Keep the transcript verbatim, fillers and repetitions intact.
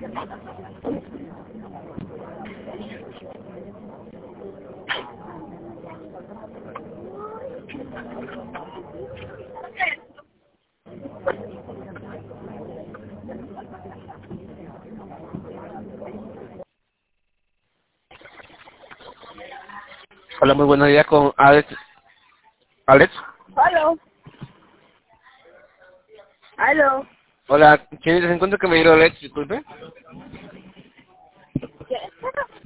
Hola, muy buenos días con Alex. Alex. Aló. Aló. Hola, ¿quién es el encuentro que me dio Alex? Disculpe. ¿Qué?